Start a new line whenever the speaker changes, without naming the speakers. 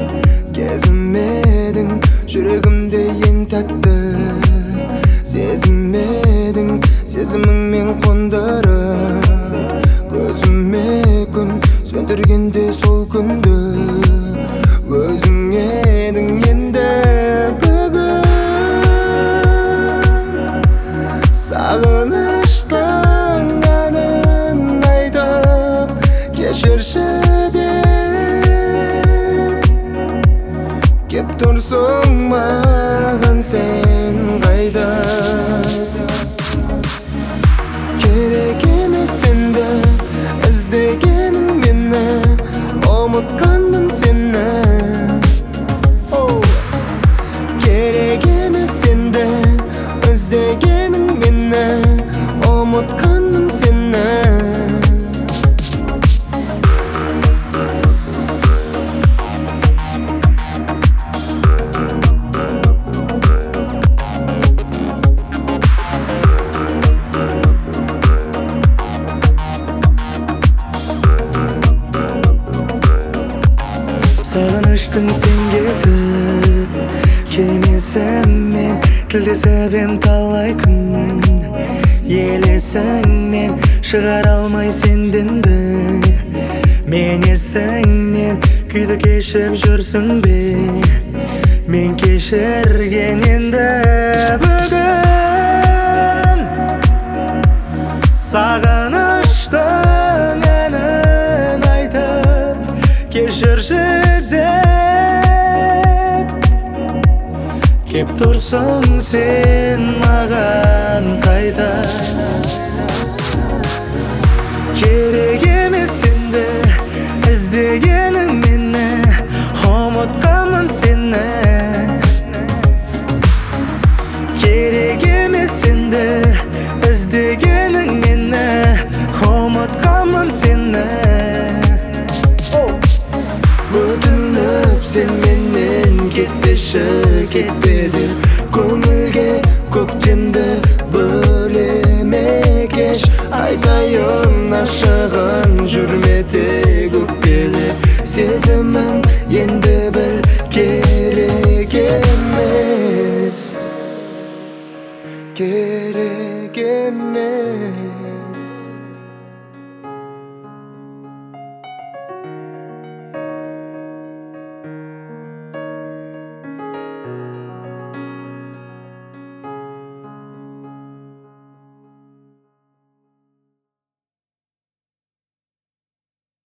Kezimeding жүрегімде ең тәтті, сезімедің сезіміңмен қондырып, көзіме күн сөндіргенде сол күнді өзің едің енді бүгін. Сағыныштың әнін айтып кешірші деп кеп тұрсың маған сен қайда. Керек емес енді іздегенің мені, ұмытқанмын сені. Керек емес енді іздегенің мені, ұмытқанмын сені.
Сағыныштың сен кетіп келмесем мен, тілдесіп ем талай күн. Елесіңмен шығар алмай сенденді, мен есіңнен күйді кешіп жүрсің бе? Мен кешірген енді бүгін. Сағыныштың әнін айтып кешірші деп кеп тұрсың сен маған қайда. Керек емес енді іздегенің мені, ұмытқанмын сені. Керек емес енді іздегенің мені, ұмытқанмын сені.
Өтініп сен менен кетпеші, кетпе деп